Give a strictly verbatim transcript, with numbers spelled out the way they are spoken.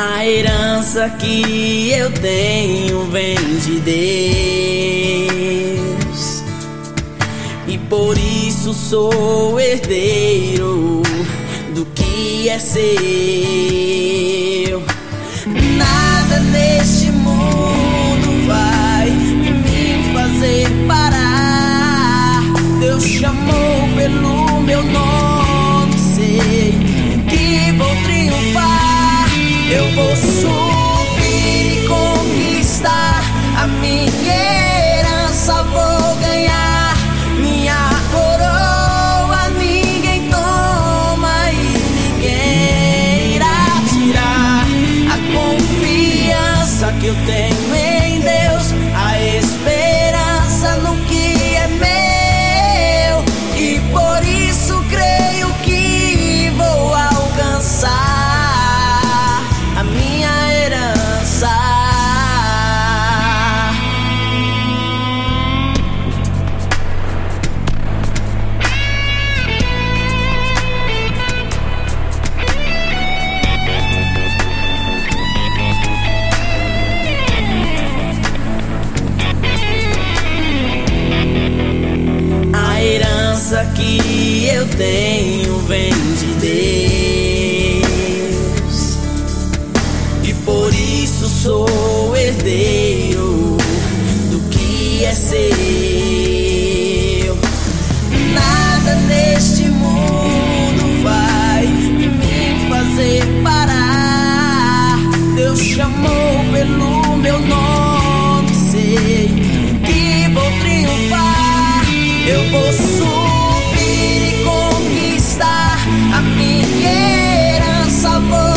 A herança que eu tenho vem de Deus, e por isso sou herdeiro do que é seu. Nada neste mundo vai me fazer parar. Deus chamou pelo meu nome, sei que vou triunfar. Eu vou subir e conquistar a minha herança, vou ganhar minha coroa. Ninguém toma e ninguém irá tirar a confiança que eu tenho em Deus, a esperança no que é meu, e por isso creio que vou alcançar a minha herança. A herança que eu tenho vem de Deus, e por isso sou herdeiro do que é seu. Nada neste mundo vai me fazer parar. Deus chamou pelo meu nome, sei que vou triunfar. Eu vou subir e conquistar a minha herança, vou